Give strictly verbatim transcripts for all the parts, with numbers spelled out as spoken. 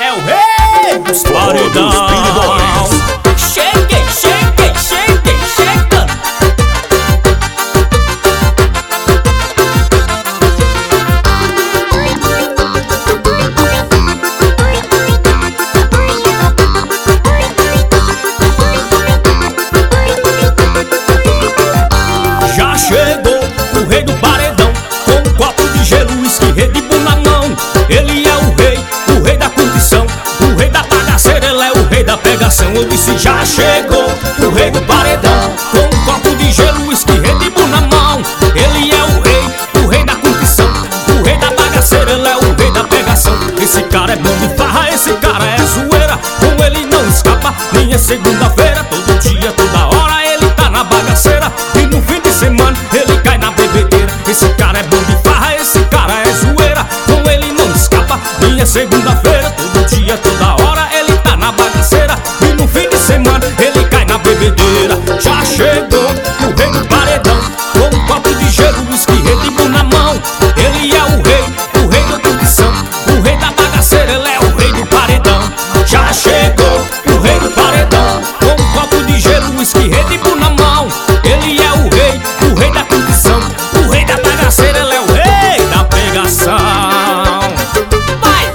é o rei dos paredão. Cheguei, cheguei, cheguei, chegando. Já chegou o rei do paredão, com um copo de gelo, uísque, Red Bull na mão. Ele é o rei, o rei da curtição, o rei da bagaceira, ele é o rei da pegação. Eu disse já chegou o rei do paredão, com um copo de gelo, uísque, Red Bull na mão. Ele é o rei, o rei da curtição, o rei da bagaceira, ele é o rei da pegação. Esse cara é bom de farra, esse cara é zoeira, com ele não escapa, nem é segunda-feira. Todo dia, toda hora ele tá na bagaceira, e no fim de semana ele cai na bebedeira. Esse cara é bom de farra, esse cara é zoeira, com ele não escapa, nem é segunda-feira. Todo dia, toda hora ele tá na bagaceira, e no fim de semana ele cai na bebedeira. Já chegou o rei do paredão, com um copo de gelo, uísque, Red Bull na mão. Ele é o rei, o rei da curtição, o rei da bagaceira, ele é o rei do paredão. Já chegou o rei do paredão, com um copo de gelo, uísque, Red Bull na mão. Ele é o rei, o rei da curtição, o rei da bagaceira, ele é o rei da pegação. Vai!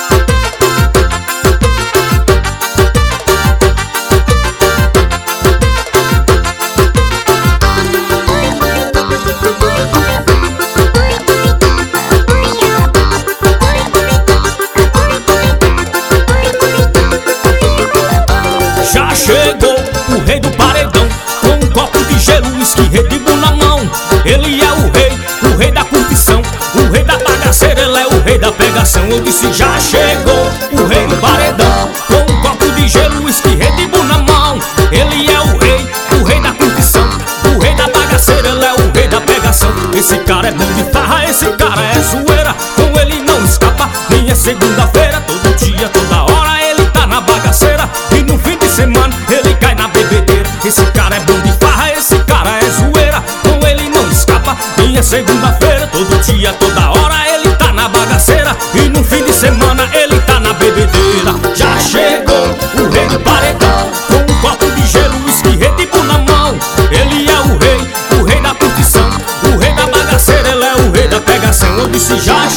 Já chegou o rei do paredão, com um copo de gelo, uísque, Red Bull na mão. Ele é o rei, o rei da curtição, o rei da bagaceira, ele é o rei da pegação. Eu disse já chegou o rei do paredão, com um copo de gelo, uísque, Red Bull na mão. Ele é o rei, o rei da curtição, o rei da bagaceira, ele é o rei da pegação. Esse cara é bom de farra, esse cara é zoeira, com ele não escapa, nem é segunda-feira. Todo dia, toda hora ele tá na bagaceira, e no fim de semana ele cai na bebedeira. Esse cara é bom de farra, esse cara é zoeira, com ele não escapa, nem é segunda-feira. Todo dia, toda hora ele tá na bagaceira, e no fim de semana ele tá na bebedeira. Já chegou o rei do paredão, com um copo de gelo, uísque, Red Bull na mão. Ele é o rei, o rei da curtição, o rei da bagaceira, ele é o rei da pegação. Eu disse já